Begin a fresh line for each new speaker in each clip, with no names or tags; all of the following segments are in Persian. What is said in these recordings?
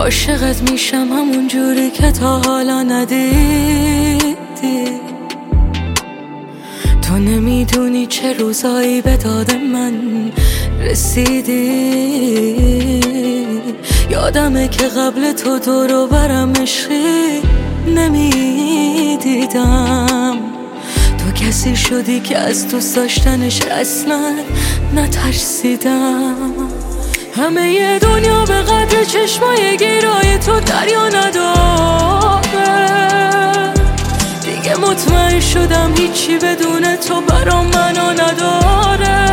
عاشقت میشم همون جوری که تا حالا ندیدی. تو نمیدونی چه روزایی به داد من رسیدی. یادمه که قبل تو دور و برم عشقی نمیدیدم. تو کسی شدی که از دوست داشتنش اصلا نترسیدم. همه ی دنیا به قدر چشمای گیرای تو دریا نداره. دیگه مطمئن شدم هیچی بدون تو برام منو نداره.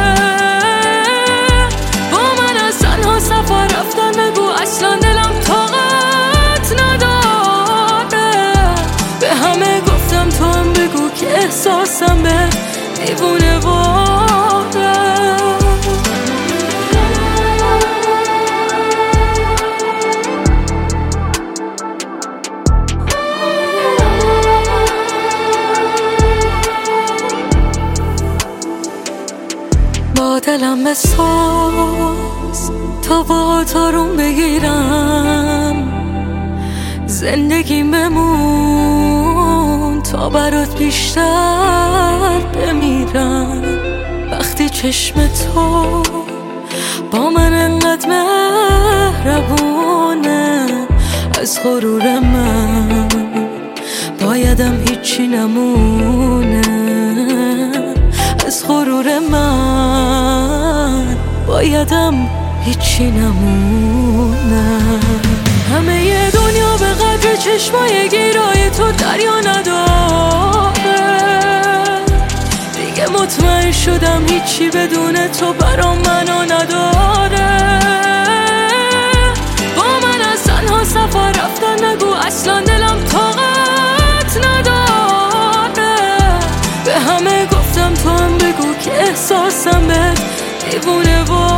با من از تنها سفر رفتن بگو اصلا دلم طاقت نداره. به همه گفتم تو هم بگو که احساسم به دیوونه واره. با دلم بساز تا با تارون بگیرم. زندگیم بمون تا برات بیشتر بمیرم. وقتی چشم تو با من انقدر مهربونه، از غرور من بایدم هیچی نمونه. از غرور من بایدم هیچی نمونه. همه ی دنیا به قدر چشمای گیرای تو دریا نداره. دیگه مطمئن شدم هیچی بدون تو برام منو نداره. با من از تنها سفر رفتن نگو اصلا دلم طاقت نداره. به همه گفتم تو هم بگو که احساسم به دیوونه واره.